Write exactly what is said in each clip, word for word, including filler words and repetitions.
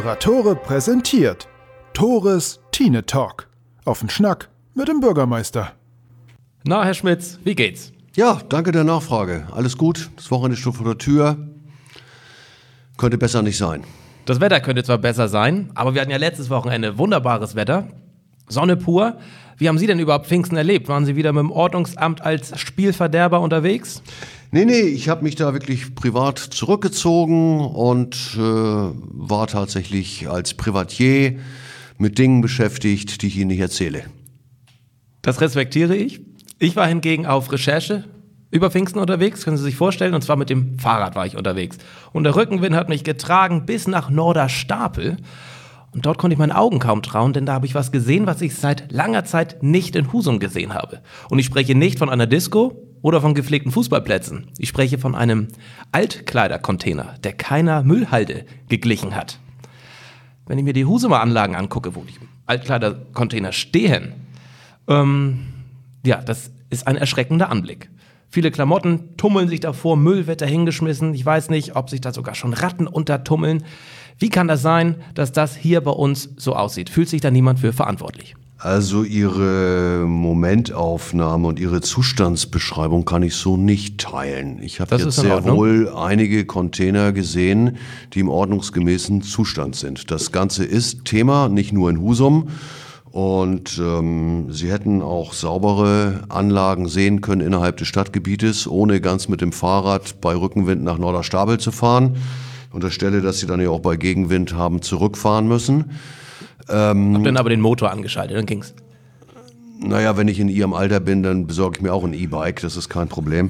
Moderatore präsentiert Tores Tine Talk. Auf den Schnack mit dem Bürgermeister. Na, Herr Schmitz, wie geht's? Ja, danke der Nachfrage. Alles gut, das Wochenende steht vor der Tür. Könnte besser nicht sein. Das Wetter könnte zwar besser sein, aber wir hatten ja letztes Wochenende wunderbares Wetter. Sonne pur. Wie haben Sie denn überhaupt Pfingsten erlebt? Waren Sie wieder mit dem Ordnungsamt als Spielverderber unterwegs? Nee, nee, ich habe mich da wirklich privat zurückgezogen und äh, war tatsächlich als Privatier mit Dingen beschäftigt, die ich Ihnen nicht erzähle. Das respektiere ich. Ich war hingegen auf Recherche über Pfingsten unterwegs, können Sie sich vorstellen, und zwar mit dem Fahrrad war ich unterwegs. Und der Rückenwind hat mich getragen bis nach Norderstapel. Und dort konnte ich meinen Augen kaum trauen, denn da habe ich was gesehen, was ich seit langer Zeit nicht in Husum gesehen habe. Und ich spreche nicht von einer Disco oder von gepflegten Fußballplätzen. Ich spreche von einem Altkleidercontainer, der keiner Müllhalde geglichen hat. Wenn ich mir die Husumer Anlagen angucke, wo die Altkleidercontainer stehen, ähm, ja, das ist ein erschreckender Anblick. Viele Klamotten tummeln sich davor, Müll wird da hingeschmissen. Ich weiß nicht, ob sich da sogar schon Ratten untertummeln. Wie kann das sein, dass das hier bei uns so aussieht? Fühlt sich da niemand für verantwortlich? Also Ihre Momentaufnahme und Ihre Zustandsbeschreibung kann ich so nicht teilen. Ich habe jetzt sehr wohl einige Container gesehen, die im ordnungsgemäßen Zustand sind. Das Ganze ist Thema, nicht nur in Husum. Und ähm, Sie hätten auch saubere Anlagen sehen können innerhalb des Stadtgebietes, ohne ganz mit dem Fahrrad bei Rückenwind nach Norderstapel zu fahren. Ich unterstelle, dass Sie dann ja auch bei Gegenwind haben zurückfahren müssen. Ähm, Hab dann aber den Motor angeschaltet, dann ging's. Naja, wenn ich in Ihrem Alter bin, dann besorge ich mir auch ein E-Bike, das ist kein Problem.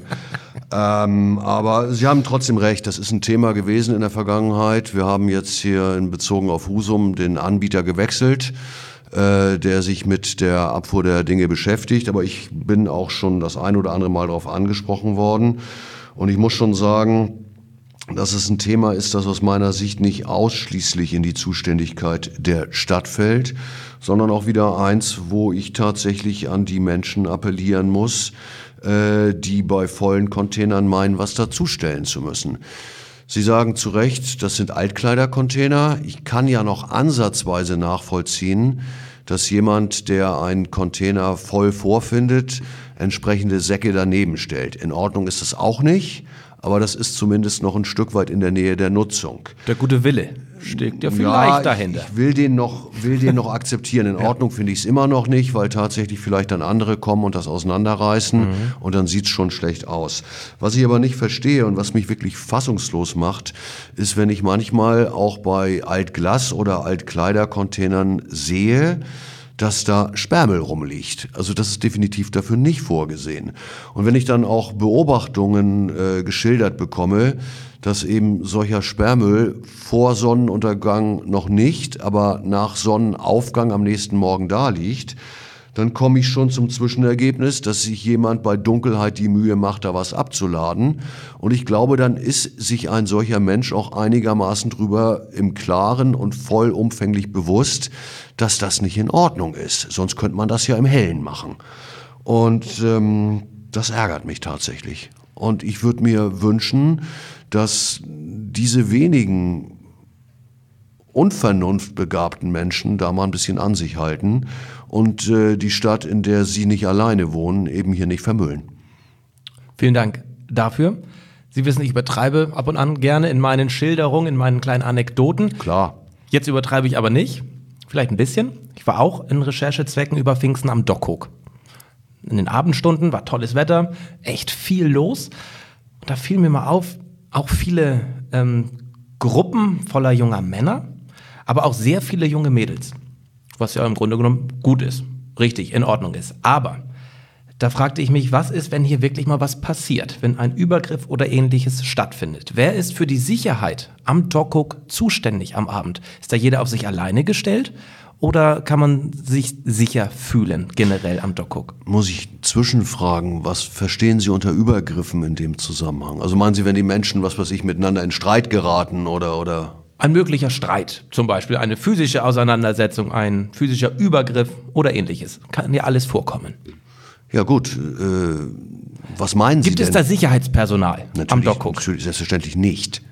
ähm, aber Sie haben trotzdem recht, das ist ein Thema gewesen in der Vergangenheit. Wir haben jetzt hier in Bezogen auf Husum den Anbieter gewechselt, äh, der sich mit der Abfuhr der Dinge beschäftigt. Aber ich bin auch schon das ein oder andere Mal darauf angesprochen worden. Und ich muss schon sagen, dass es ein Thema ist, das aus meiner Sicht nicht ausschließlich in die Zuständigkeit der Stadt fällt, sondern auch wieder eins, wo ich tatsächlich an die Menschen appellieren muss, äh, die bei vollen Containern meinen, was dazustellen zu müssen. Sie sagen zu Recht, das sind Altkleidercontainer. Ich kann ja noch ansatzweise nachvollziehen, dass jemand, der einen Container voll vorfindet, entsprechende Säcke daneben stellt. In Ordnung ist das auch nicht. Aber das ist zumindest noch ein Stück weit in der Nähe der Nutzung. Der gute Wille steckt ja vielleicht ja, dahinter. Ich will den noch, will den noch akzeptieren. In Ordnung finde ich es immer noch nicht, weil tatsächlich vielleicht dann andere kommen und das auseinanderreißen mhm. und dann sieht es schon schlecht aus. Was ich aber nicht verstehe und was mich wirklich fassungslos macht, ist, wenn ich manchmal auch bei Altglas- oder Altkleidercontainern sehe, dass da Sperrmüll rumliegt. Also das ist definitiv dafür nicht vorgesehen. Und wenn ich dann auch Beobachtungen äh, geschildert bekomme, dass eben solcher Sperrmüll vor Sonnenuntergang noch nicht, aber nach Sonnenaufgang am nächsten Morgen da liegt, dann komme ich schon zum Zwischenergebnis, dass sich jemand bei Dunkelheit die Mühe macht, da was abzuladen. Und ich glaube, dann ist sich ein solcher Mensch auch einigermaßen drüber im Klaren und vollumfänglich bewusst, dass das nicht in Ordnung ist. Sonst könnte man das ja im Hellen machen. Und ähm, das ärgert mich tatsächlich. Und ich würde mir wünschen, dass diese wenigen unvernunftbegabten Menschen da mal ein bisschen an sich halten und äh, die Stadt, in der sie nicht alleine wohnen, eben hier nicht vermüllen. Vielen Dank dafür. Sie wissen, ich übertreibe ab und an gerne in meinen Schilderungen, in meinen kleinen Anekdoten. Klar. Jetzt übertreibe ich aber nicht. Vielleicht ein bisschen. Ich war auch in Recherchezwecken über Pfingsten am Dockhook. In den Abendstunden war tolles Wetter, echt viel los. Und da fiel mir mal auf, auch viele ähm, Gruppen voller junger Männer, aber auch sehr viele junge Mädels. Was ja im Grunde genommen gut ist, richtig, in Ordnung ist. Aber da fragte ich mich, was ist, wenn hier wirklich mal was passiert, wenn ein Übergriff oder Ähnliches stattfindet? Wer ist für die Sicherheit am Dockhook zuständig am Abend? Ist da jeder auf sich alleine gestellt oder kann man sich sicher fühlen generell am Dockhook? Muss ich zwischenfragen, was verstehen Sie unter Übergriffen in dem Zusammenhang? Also meinen Sie, wenn die Menschen, was weiß ich, miteinander in Streit geraten oder... oder Ein möglicher Streit, zum Beispiel eine physische Auseinandersetzung, ein physischer Übergriff oder Ähnliches. Kann ja alles vorkommen. Ja gut, äh, was meinen Sie Gibt denn? es da Sicherheitspersonal natürlich, am Dockhook? Natürlich, selbstverständlich nicht.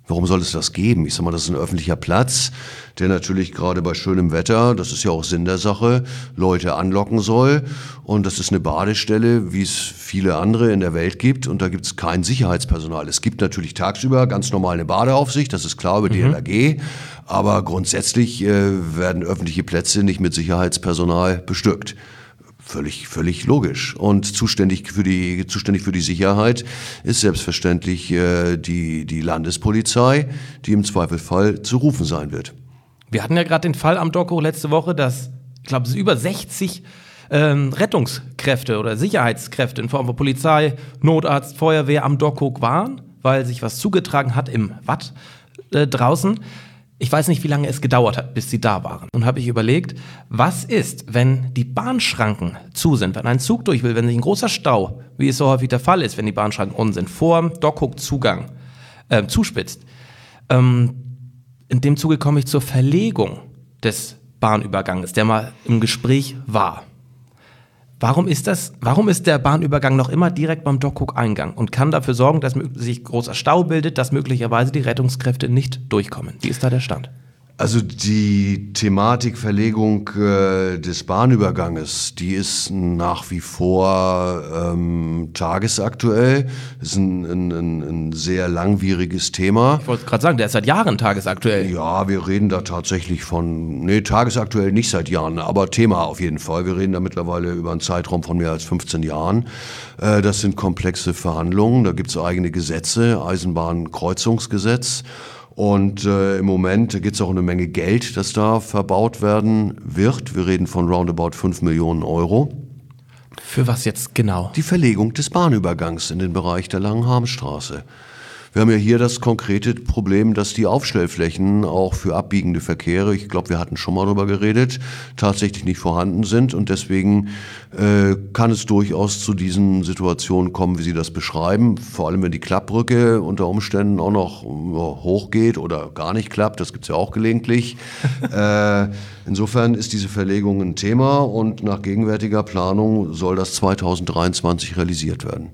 Warum soll es das geben? Ich sag mal, das ist ein öffentlicher Platz, der natürlich gerade bei schönem Wetter, das ist ja auch Sinn der Sache, Leute anlocken soll. Und das ist eine Badestelle, wie es viele andere in der Welt gibt. Und da gibt es kein Sicherheitspersonal. Es gibt natürlich tagsüber ganz normal eine Badeaufsicht, das ist klar über die D L R G. Aber grundsätzlich äh, werden öffentliche Plätze nicht mit Sicherheitspersonal bestückt. Völlig, völlig logisch. Und zuständig für die, zuständig für die Sicherheit ist selbstverständlich äh, die, die Landespolizei, die im Zweifelsfall zu rufen sein wird. Wir hatten ja gerade den Fall am Dock Hoch letzte Woche, dass, ich glaube, es über sechzig ähm, Rettungskräfte oder Sicherheitskräfte in Form von Polizei, Notarzt, Feuerwehr am Dock Hoch waren, weil sich was zugetragen hat im Watt äh, draußen. Ich weiß nicht, wie lange es gedauert hat, bis sie da waren. Und habe ich überlegt, was ist, wenn die Bahnschranken zu sind, wenn ein Zug durch will, wenn sich ein großer Stau, wie es so häufig der Fall ist, wenn die Bahnschranken unten sind, vor dem Dock-Hook-Zugang äh, zuspitzt. Ähm, in dem Zuge komme ich zur Verlegung des Bahnüberganges, der mal im Gespräch war. Warum ist das? Warum ist der Bahnübergang noch immer direkt beim Dock-Hook-Eingang und kann dafür sorgen, dass sich großer Stau bildet, dass möglicherweise die Rettungskräfte nicht durchkommen? Wie ist da der Stand? Also die Thematik Verlegung äh, des Bahnüberganges, die ist nach wie vor ähm, tagesaktuell. Das ist ein, ein, ein sehr langwieriges Thema. Ich wollte gerade sagen, der ist seit Jahren tagesaktuell. Ja, wir reden da tatsächlich von, nee, tagesaktuell nicht seit Jahren, aber Thema auf jeden Fall. Wir reden da mittlerweile über einen Zeitraum von mehr als fünfzehn Jahren. Äh, das sind komplexe Verhandlungen, da gibt es eigene Gesetze, Eisenbahnkreuzungsgesetz. Und äh, im Moment gibt es auch eine Menge Geld, das da verbaut werden wird. Wir reden von roundabout fünf Millionen Euro. Für was jetzt genau? Die Verlegung des Bahnübergangs in den Bereich der Langenharmstraße. Wir haben ja hier das konkrete Problem, dass die Aufstellflächen auch für abbiegende Verkehre, ich glaube, wir hatten schon mal darüber geredet, tatsächlich nicht vorhanden sind. Und deswegen äh, kann es durchaus zu diesen Situationen kommen, wie Sie das beschreiben. Vor allem, wenn die Klappbrücke unter Umständen auch noch ja, hochgeht oder gar nicht klappt. Das gibt es ja auch gelegentlich. äh, insofern ist diese Verlegung ein Thema und nach gegenwärtiger Planung soll das zweitausenddreiundzwanzig realisiert werden.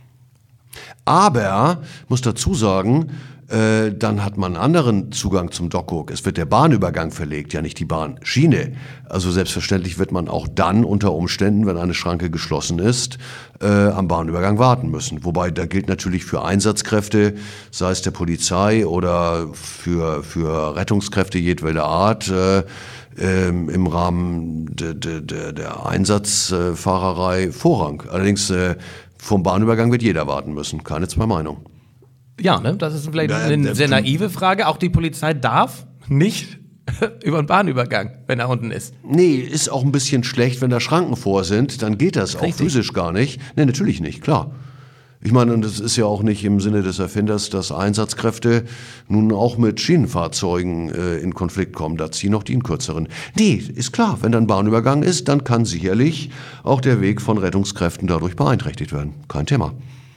Aber, muss dazu sagen, äh, dann hat man einen anderen Zugang zum Dock-Hook. Es wird der Bahnübergang verlegt, ja nicht die Bahnschiene. Also selbstverständlich wird man auch dann unter Umständen, wenn eine Schranke geschlossen ist, äh, am Bahnübergang warten müssen. Wobei, da gilt natürlich für Einsatzkräfte, sei es der Polizei oder für, für Rettungskräfte jedweder Art, äh, ähm, im Rahmen de, de, de, der Einsatzfahrerei Vorrang. Allerdings äh, vom Bahnübergang wird jeder warten müssen, keine zwei Meinungen. Ja, ne? Das ist vielleicht eine sehr naive Frage. Auch die Polizei darf nicht über den Bahnübergang, wenn er unten ist. Nee, ist auch ein bisschen schlecht, wenn da Schranken vor sind, dann geht das Richtig. auch physisch gar nicht. Nee, natürlich nicht, klar. Ich meine, und es ist ja auch nicht im Sinne des Erfinders, dass Einsatzkräfte nun auch mit Schienenfahrzeugen äh, in Konflikt kommen. Da ziehen auch die einen kürzeren. Nee, ist klar, wenn da ein Bahnübergang ist, dann kann sicherlich auch der Weg von Rettungskräften dadurch beeinträchtigt werden. Kein Thema.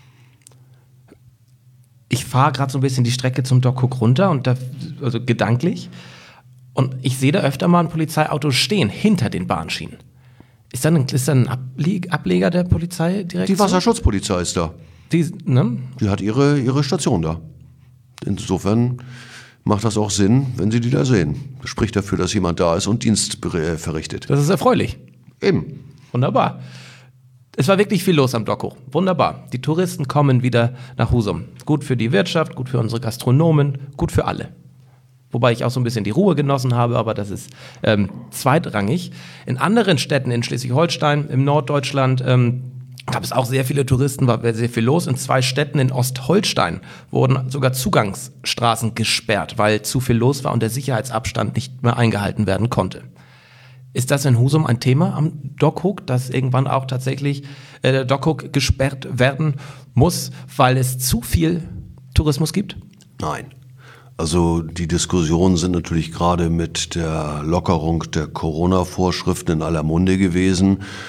Ich fahre gerade so ein bisschen die Strecke zum Dock-Hook runter, und da, also gedanklich. Und ich sehe da öfter mal ein Polizeiauto stehen, hinter den Bahnschienen. Ist dann ein, ist dann ein Ableg- Ableger der Polizeidirektion? Die Wasserschutzpolizei ist da. Die, ne? Die hat ihre, ihre Station da. Insofern macht das auch Sinn, wenn Sie die da sehen. Das spricht dafür, dass jemand da ist und Dienst ber- verrichtet. Das ist erfreulich. Eben. Wunderbar. Es war wirklich viel los am Dock Hoch. Wunderbar. Die Touristen kommen wieder nach Husum. Gut für die Wirtschaft, gut für unsere Gastronomen, gut für alle. Wobei ich auch so ein bisschen die Ruhe genossen habe, aber das ist ähm, zweitrangig. In anderen Städten in Schleswig-Holstein, im Norddeutschland, ähm, gab es auch sehr viele Touristen, war sehr viel los. In zwei Städten in Ostholstein wurden sogar Zugangsstraßen gesperrt, weil zu viel los war und der Sicherheitsabstand nicht mehr eingehalten werden konnte. Ist das in Husum ein Thema am Dock Hook, dass irgendwann auch tatsächlich äh, der Dock Hook gesperrt werden muss, weil es zu viel Tourismus gibt? Nein. Also die Diskussionen sind natürlich gerade mit der Lockerung der Corona-Vorschriften in aller Munde gewesen.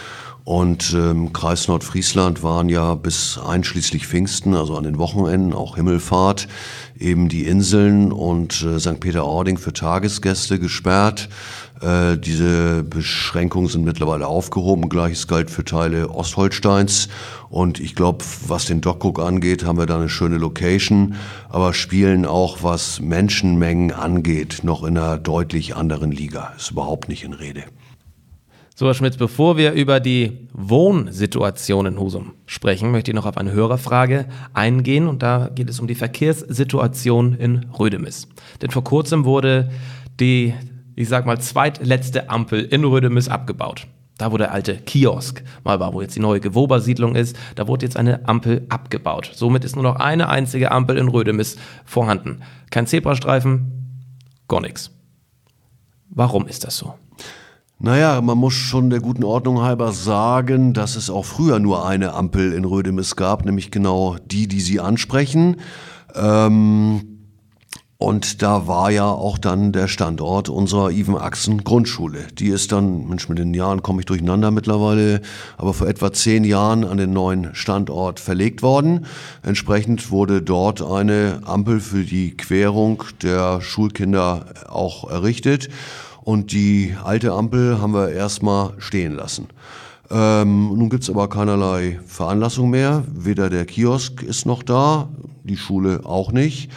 Und ähm, Kreis Nordfriesland waren ja bis einschließlich Pfingsten, also an den Wochenenden, auch Himmelfahrt, eben die Inseln und äh, Sankt Peter-Ording für Tagesgäste gesperrt. Äh, diese Beschränkungen sind mittlerweile aufgehoben. Gleiches galt für Teile Ostholsteins. Und ich glaube, was den Dockguck angeht, haben wir da eine schöne Location, aber spielen auch, was Menschenmengen angeht, noch in einer deutlich anderen Liga. Ist überhaupt nicht in Rede. So, Herr Schmitz, bevor wir über die Wohnsituation in Husum sprechen, möchte ich noch auf eine Hörerfrage eingehen. Und da geht es um die Verkehrssituation in Rödemis. Denn vor kurzem wurde die, ich sag mal, zweitletzte Ampel in Rödemis abgebaut. Da, wo der alte Kiosk mal war, wo jetzt die neue Gewober-Siedlung ist, da wurde jetzt eine Ampel abgebaut. Somit ist nur noch eine einzige Ampel in Rödemis vorhanden. Kein Zebrastreifen, gar nichts. Warum ist das so? Naja, man muss schon der guten Ordnung halber sagen, dass es auch früher nur eine Ampel in Rödemis gab, nämlich genau die, die Sie ansprechen. Ähm, und da war ja auch dann der Standort unserer Iven-Axen-Grundschule. Die ist dann, Mensch, mit den Jahren komme ich durcheinander mittlerweile, aber vor etwa zehn Jahren an den neuen Standort verlegt worden. Entsprechend wurde dort eine Ampel für die Querung der Schulkinder auch errichtet. Und die alte Ampel haben wir erstmal stehen lassen. Ähm, nun gibt's aber keinerlei Veranlassung mehr. Weder der Kiosk ist noch da, die Schule auch nicht.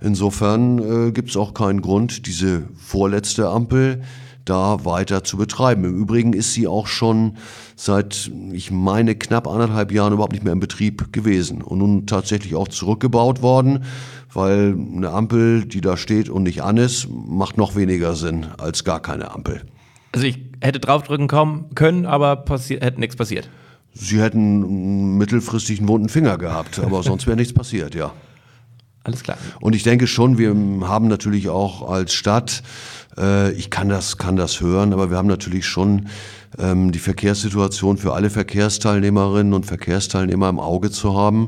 Insofern äh, gibt's auch keinen Grund, diese vorletzte Ampel da weiter zu betreiben. Im Übrigen ist sie auch schon seit, ich meine, knapp anderthalb Jahren überhaupt nicht mehr in Betrieb gewesen und nun tatsächlich auch zurückgebaut worden, weil eine Ampel, die da steht und nicht an ist, macht noch weniger Sinn als gar keine Ampel. Also ich hätte draufdrücken kommen können, aber passi- hätte nichts passiert. Sie hätten mittelfristig einen wunden Finger gehabt, aber sonst wäre nichts passiert, ja. Alles klar. Und ich denke schon, wir haben natürlich auch als Stadt, äh, ich kann das, kann das hören, aber wir haben natürlich schon ähm, die Verkehrssituation für alle Verkehrsteilnehmerinnen und Verkehrsteilnehmer im Auge zu haben.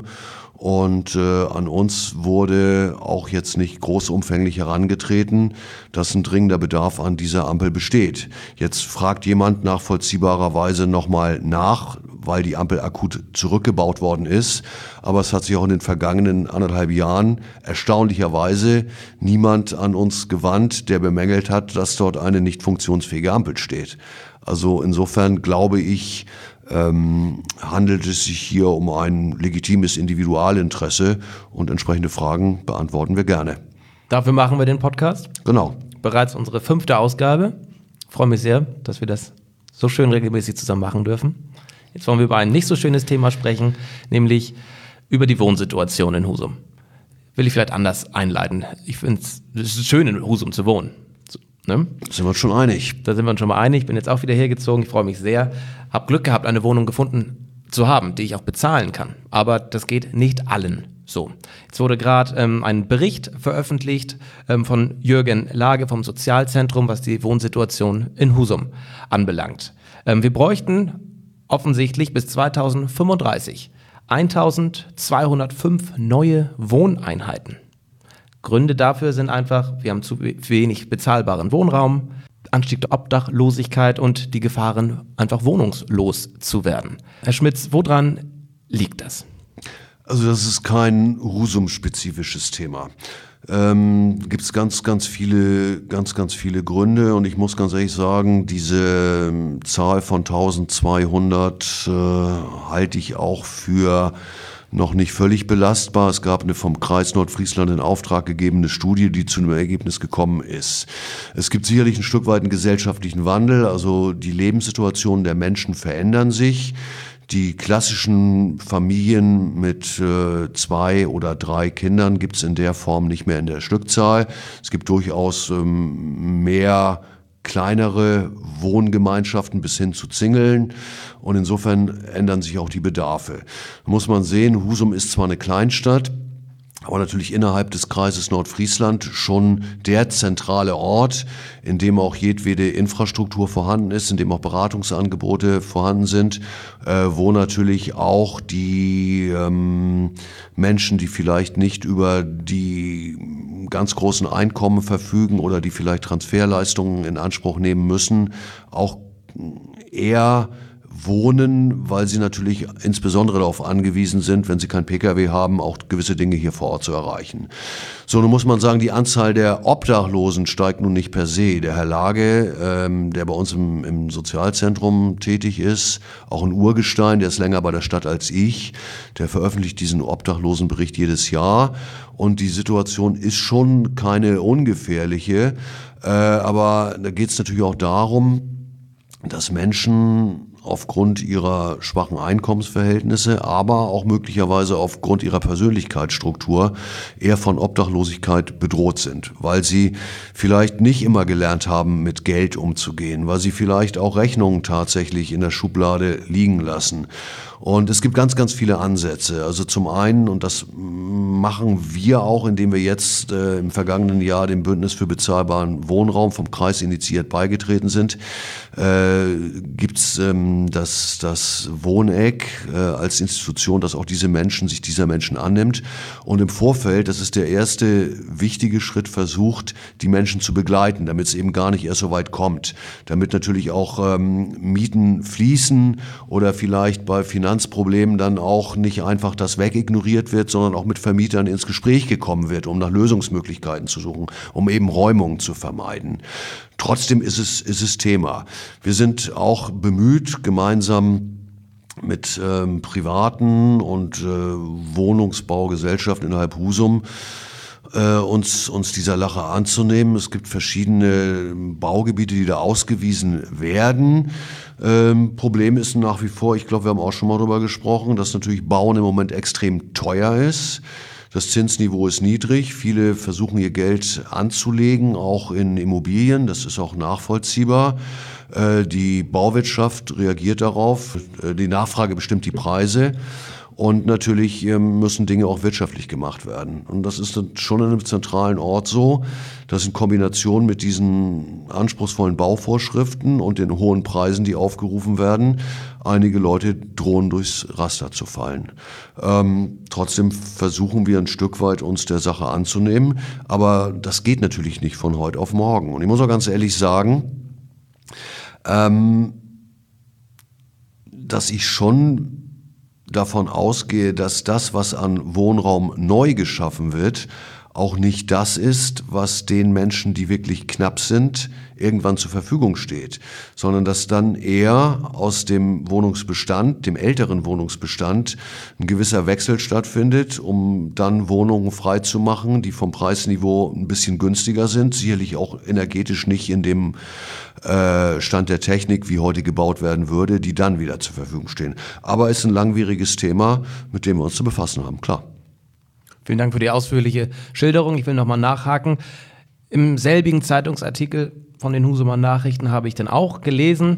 Und äh, an uns wurde auch jetzt nicht großumfänglich herangetreten, dass ein dringender Bedarf an dieser Ampel besteht. Jetzt fragt jemand nachvollziehbarerweise nochmal nach, weil die Ampel akut zurückgebaut worden ist. Aber es hat sich auch in den vergangenen anderthalb Jahren erstaunlicherweise niemand an uns gewandt, der bemängelt hat, dass dort eine nicht funktionsfähige Ampel steht. Also insofern glaube ich, ähm, handelt es sich hier um ein legitimes Individualinteresse und entsprechende Fragen beantworten wir gerne. Dafür machen wir den Podcast. Genau. Bereits unsere fünfte Ausgabe. Ich freue mich sehr, dass wir das so schön regelmäßig zusammen machen dürfen. Jetzt wollen wir über ein nicht so schönes Thema sprechen, nämlich über die Wohnsituation in Husum. Will ich vielleicht anders einleiten. Ich finde es ist schön, in Husum zu wohnen. So, ne? Sind wir uns schon einig? Da sind wir uns schon mal einig. Ich bin jetzt auch wieder hergezogen. Ich freue mich sehr. Hab Glück gehabt, eine Wohnung gefunden zu haben, die ich auch bezahlen kann. Aber das geht nicht allen so. Jetzt wurde gerade ähm, ein Bericht veröffentlicht ähm, von Jürgen Lage vom Sozialzentrum, was die Wohnsituation in Husum anbelangt. Ähm, wir bräuchten offensichtlich bis zweitausendfünfunddreißig eintausendzweihundertfünf neue Wohneinheiten. Gründe dafür sind einfach, wir haben zu wenig bezahlbaren Wohnraum, Anstieg der Obdachlosigkeit und die Gefahren, einfach wohnungslos zu werden. Herr Schmitz, woran liegt das? Also das ist kein Husum-spezifisches Thema. Ähm, gibt es ganz, ganz viele, ganz, ganz viele Gründe und ich muss ganz ehrlich sagen, diese ähm, Zahl von eintausendzweihundert äh, halte ich auch für noch nicht völlig belastbar. Es gab eine vom Kreis Nordfriesland in Auftrag gegebene Studie, die zu einem Ergebnis gekommen ist. Es gibt sicherlich ein Stück weit einen gesellschaftlichen Wandel, also die Lebenssituationen der Menschen verändern sich. Die klassischen Familien mit äh, zwei oder drei Kindern gibt es in der Form nicht mehr in der Stückzahl. Es gibt durchaus ähm, mehr kleinere Wohngemeinschaften bis hin zu Zingeln und insofern ändern sich auch die Bedarfe. Da muss man sehen, Husum ist zwar eine Kleinstadt, aber natürlich innerhalb des Kreises Nordfriesland schon der zentrale Ort, in dem auch jedwede Infrastruktur vorhanden ist, in dem auch Beratungsangebote vorhanden sind, äh, wo natürlich auch die ähm, Menschen, die vielleicht nicht über die ganz großen Einkommen verfügen oder die vielleicht Transferleistungen in Anspruch nehmen müssen, auch eher wohnen, weil sie natürlich insbesondere darauf angewiesen sind, wenn sie kein Pkw haben, auch gewisse Dinge hier vor Ort zu erreichen. So, nun muss man sagen, die Anzahl der Obdachlosen steigt nun nicht per se. Der Herr Lage, ähm, der bei uns im, im Sozialzentrum tätig ist, auch ein Urgestein, der ist länger bei der Stadt als ich, der veröffentlicht diesen Obdachlosenbericht jedes Jahr. Und die Situation ist schon keine ungefährliche, äh, aber da geht es natürlich auch darum, dass Menschen aufgrund ihrer schwachen Einkommensverhältnisse, aber auch möglicherweise aufgrund ihrer Persönlichkeitsstruktur eher von Obdachlosigkeit bedroht sind, weil sie vielleicht nicht immer gelernt haben, mit Geld umzugehen, weil sie vielleicht auch Rechnungen tatsächlich in der Schublade liegen lassen. Und es gibt ganz, ganz viele Ansätze. Also zum einen, und das machen wir auch, indem wir jetzt äh, im vergangenen Jahr dem Bündnis für bezahlbaren Wohnraum vom Kreis initiiert beigetreten sind, äh, gibt's ähm, das, das Wohneck äh, als Institution, dass auch diese Menschen, sich dieser Menschen annimmt. Und im Vorfeld, das ist der erste wichtige Schritt, versucht, die Menschen zu begleiten, damit es eben gar nicht erst so weit kommt. Damit natürlich auch ähm, Mieten fließen oder vielleicht bei Finanzproblemen dann auch nicht einfach das wegignoriert wird, sondern auch mit Vermietern ins Gespräch gekommen wird, um nach Lösungsmöglichkeiten zu suchen, um eben Räumungen zu vermeiden. Trotzdem ist es, ist es Thema. Wir sind auch bemüht, gemeinsam mit ähm, privaten und äh, Wohnungsbaugesellschaften innerhalb Husum äh, uns, uns dieser Lache anzunehmen. Es gibt verschiedene Baugebiete, die da ausgewiesen werden. Ähm, Problem ist nach wie vor, ich glaube, wir haben auch schon mal darüber gesprochen, dass natürlich Bauen im Moment extrem teuer ist. Das Zinsniveau ist niedrig. Viele versuchen ihr Geld anzulegen, auch in Immobilien. Das ist auch nachvollziehbar. Die Bauwirtschaft reagiert darauf. Die Nachfrage bestimmt die Preise. Und natürlich müssen Dinge auch wirtschaftlich gemacht werden. Und das ist dann schon in einem zentralen Ort so, dass in Kombination mit diesen anspruchsvollen Bauvorschriften und den hohen Preisen, die aufgerufen werden, einige Leute drohen durchs Raster zu fallen. Ähm, trotzdem versuchen wir ein Stück weit uns der Sache anzunehmen. Aber das geht natürlich nicht von heute auf morgen. Und ich muss auch ganz ehrlich sagen, ähm, dass ich schon davon ausgehe, dass das, was an Wohnraum neu geschaffen wird, auch nicht das ist, was den Menschen, die wirklich knapp sind, irgendwann zur Verfügung steht, sondern dass dann eher aus dem Wohnungsbestand, dem älteren Wohnungsbestand, ein gewisser Wechsel stattfindet, um dann Wohnungen freizumachen, die vom Preisniveau ein bisschen günstiger sind, sicherlich auch energetisch nicht in dem äh, Stand der Technik, wie heute gebaut werden würde, die dann wieder zur Verfügung stehen. Aber es ist ein langwieriges Thema, mit dem wir uns zu befassen haben, klar. Vielen Dank für die ausführliche Schilderung. Ich will nochmal nachhaken. Im selbigen Zeitungsartikel von den Husumer Nachrichten habe ich dann auch gelesen,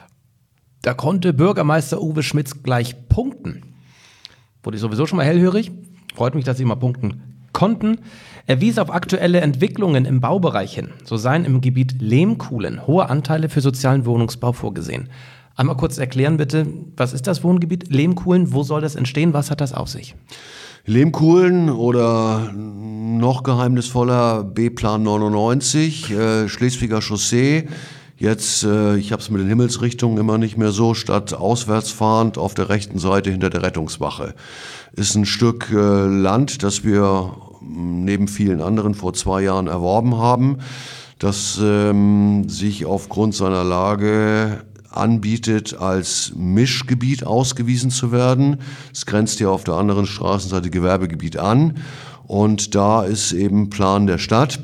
da konnte Bürgermeister Uwe Schmitz gleich punkten. Wurde ich sowieso schon mal hellhörig. Freut mich, dass Sie mal punkten konnten. Er wies auf aktuelle Entwicklungen im Baubereich hin. So seien im Gebiet Lehmkuhlen hohe Anteile für sozialen Wohnungsbau vorgesehen. Einmal kurz erklären bitte, was ist das Wohngebiet Lehmkuhlen? Wo soll das entstehen? Was hat das auf sich? Lehmkuhlen oder noch geheimnisvoller B-Plan neunundneunzig, äh, Schleswiger Chaussee. Jetzt, äh, ich habe es mit den Himmelsrichtungen immer nicht mehr so, statt auswärts fahrend auf der rechten Seite hinter der Rettungswache. Ist ein Stück äh, Land, das wir neben vielen anderen vor zwei Jahren erworben haben, das ähm, sich aufgrund seiner Lage anbietet, als Mischgebiet ausgewiesen zu werden. Es grenzt ja auf der anderen Straßenseite Gewerbegebiet an. Und da ist eben Plan der Stadt,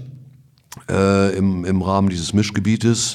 äh, im, im Rahmen dieses Mischgebietes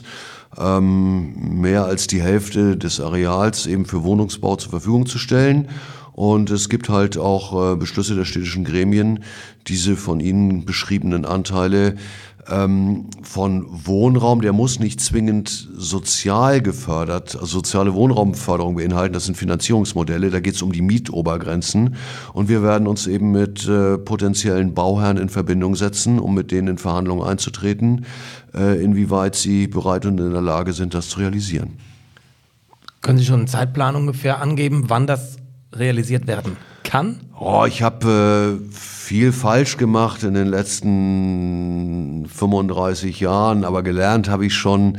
ähm, mehr als die Hälfte des Areals eben für Wohnungsbau zur Verfügung zu stellen. Und es gibt halt auch äh, Beschlüsse der städtischen Gremien, diese von Ihnen beschriebenen Anteile ähm, von Wohnraum, der muss nicht zwingend sozial gefördert, also soziale Wohnraumförderung beinhalten, das sind Finanzierungsmodelle, da geht es um die Mietobergrenzen. Und wir werden uns eben mit äh, potenziellen Bauherren in Verbindung setzen, um mit denen in Verhandlungen einzutreten, äh, inwieweit sie bereit und in der Lage sind, das zu realisieren. Können Sie schon einen Zeitplan ungefähr angeben, wann das realisiert werden kann? Oh, ich habe äh, viel falsch gemacht in den letzten fünfunddreißig Jahren, aber gelernt habe ich schon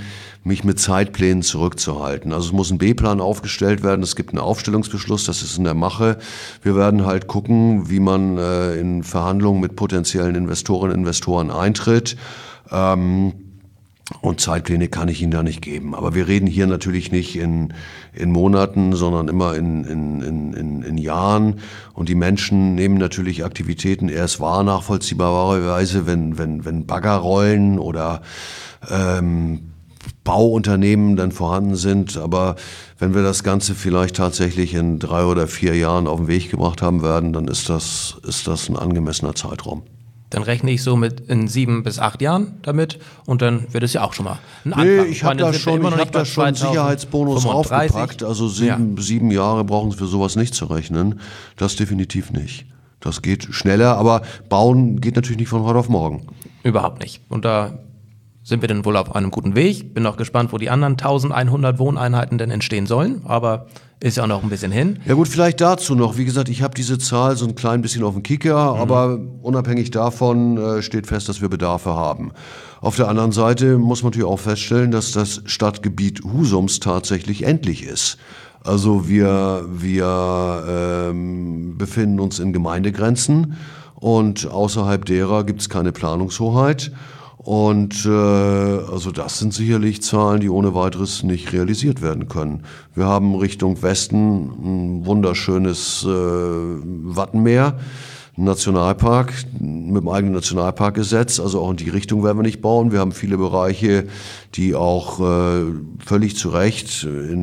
mich mit Zeitplänen zurückzuhalten. Also es muss ein B-Plan aufgestellt werden, es gibt einen Aufstellungsbeschluss, das ist in der Mache. Wir werden halt gucken, wie man äh, in Verhandlungen mit potenziellen Investorinnen und Investoren eintritt. Ähm, Und Zeitpläne kann ich Ihnen da nicht geben. Aber wir reden hier natürlich nicht in, in Monaten, sondern immer in, in, in, in Jahren. Und die Menschen nehmen natürlich Aktivitäten erst wahr, nachvollziehbarerweise, wenn, wenn, wenn Bagger rollen oder ähm, Bauunternehmen dann vorhanden sind. Aber wenn wir das Ganze vielleicht tatsächlich in drei oder vier Jahren auf den Weg gebracht haben werden, dann ist das, ist das ein angemessener Zeitraum. Dann rechne ich so mit in sieben bis acht Jahren damit und dann wird es ja auch schon mal ein Anfang. Nee, ich habe da sind wir schon, immer ich noch hab nicht da bei schon einen Sicherheitsbonus zweitausendfünfunddreißig. aufgepackt. Also sieben, Ja. sieben Jahre brauchen Sie für sowas nicht zu rechnen. Das definitiv nicht. Das geht schneller, aber bauen geht natürlich nicht von heute auf morgen. Überhaupt nicht. Und da sind wir dann wohl auf einem guten Weg. Bin auch gespannt, wo die anderen eintausendeinhundert Wohneinheiten denn entstehen sollen. Aber ist ja auch noch ein bisschen hin. Ja gut, vielleicht dazu noch. Wie gesagt, ich habe diese Zahl so ein klein bisschen auf dem Kicker, mhm. aber unabhängig davon äh, steht fest, dass wir Bedarfe haben. Auf der anderen Seite muss man natürlich auch feststellen, dass das Stadtgebiet Husums tatsächlich endlich ist. Also wir, wir ähm, befinden uns in Gemeindegrenzen und außerhalb derer gibt es keine Planungshoheit. Und äh, also das sind sicherlich Zahlen, die ohne weiteres nicht realisiert werden können. Wir haben Richtung Westen ein wunderschönes äh, Wattenmeer, ein Nationalpark mit dem eigenen Nationalparkgesetz. Also auch in die Richtung werden wir nicht bauen. Wir haben viele Bereiche, die auch äh, völlig zu Recht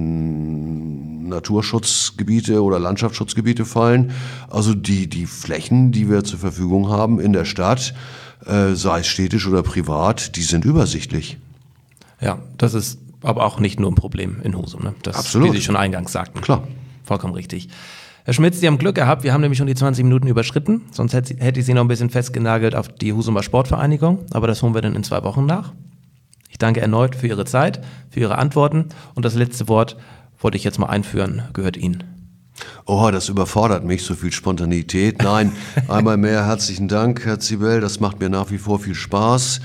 in Naturschutzgebiete oder Landschaftsschutzgebiete fallen. Also die, die Flächen, die wir zur Verfügung haben in der Stadt, Äh, sei es städtisch oder privat, die sind übersichtlich. Ja, das ist aber auch nicht nur ein Problem in Husum. Ne? Das, Absolut. Wie Sie schon eingangs sagten. Klar. Vollkommen richtig. Herr Schmitz, Sie haben Glück gehabt. Wir haben nämlich schon die zwanzig Minuten überschritten. Sonst hätte, hätte ich Sie noch ein bisschen festgenagelt auf die Husumer Sportvereinigung. Aber das holen wir dann in zwei Wochen nach. Ich danke erneut für Ihre Zeit, für Ihre Antworten. Und das letzte Wort wollte ich jetzt mal einführen, gehört Ihnen. Oh, das überfordert mich, so viel Spontanität. Nein, einmal mehr herzlichen Dank, Herr Zibel. Das macht mir nach wie vor viel Spaß.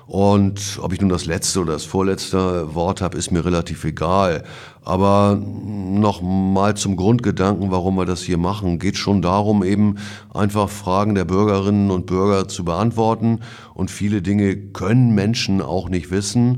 Und ob ich nun das letzte oder das vorletzte Wort habe, ist mir relativ egal. Aber noch mal zum Grundgedanken, warum wir das hier machen, geht schon darum, eben einfach Fragen der Bürgerinnen und Bürger zu beantworten. Und viele Dinge können Menschen auch nicht wissen.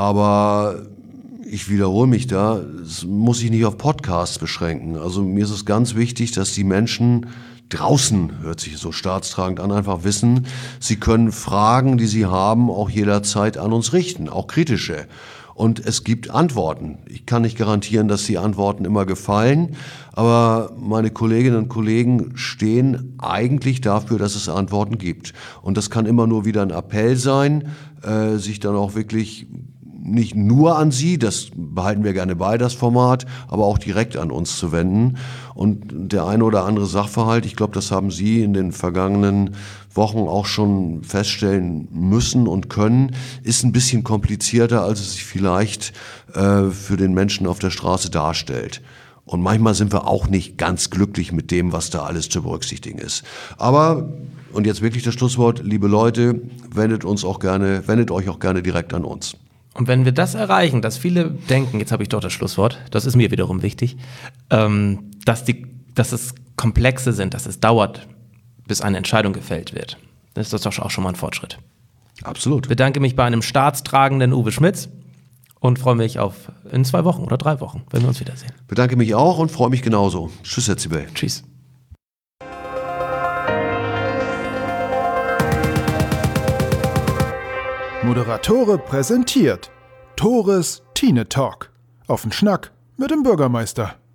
Aber ich wiederhole mich da, es muss sich nicht auf Podcasts beschränken. Also mir ist es ganz wichtig, dass die Menschen draußen, hört sich so staatstragend an, einfach wissen, sie können Fragen, die sie haben, auch jederzeit an uns richten, auch kritische. Und es gibt Antworten. Ich kann nicht garantieren, dass die Antworten immer gefallen, aber meine Kolleginnen und Kollegen stehen eigentlich dafür, dass es Antworten gibt. Und das kann immer nur wieder ein Appell sein, äh, sich dann auch wirklich nicht nur an Sie, das behalten wir gerne bei, das Format, aber auch direkt an uns zu wenden. Und der eine oder andere Sachverhalt, ich glaube, das haben Sie in den vergangenen Wochen auch schon feststellen müssen und können, ist ein bisschen komplizierter, als es sich vielleicht äh, für den Menschen auf der Straße darstellt. Und manchmal sind wir auch nicht ganz glücklich mit dem, was da alles zu berücksichtigen ist. Aber, und jetzt wirklich das Schlusswort, liebe Leute, wendet uns auch gerne, wendet euch auch gerne direkt an uns. Und wenn wir das erreichen, dass viele denken, jetzt habe ich doch das Schlusswort, das ist mir wiederum wichtig, ähm, dass, die, dass es Komplexe sind, dass es dauert, bis eine Entscheidung gefällt wird, dann ist das doch auch schon mal ein Fortschritt. Absolut. Ich bedanke mich bei einem staatstragenden Uwe Schmitz und freue mich auf in zwei Wochen oder drei Wochen, wenn wir uns wiedersehen. Bedanke mich auch und freue mich genauso. Tschüss, Herr Zibel. Tschüss. Moderatore präsentiert Tores Tine Talk. Auf den Schnack mit dem Bürgermeister.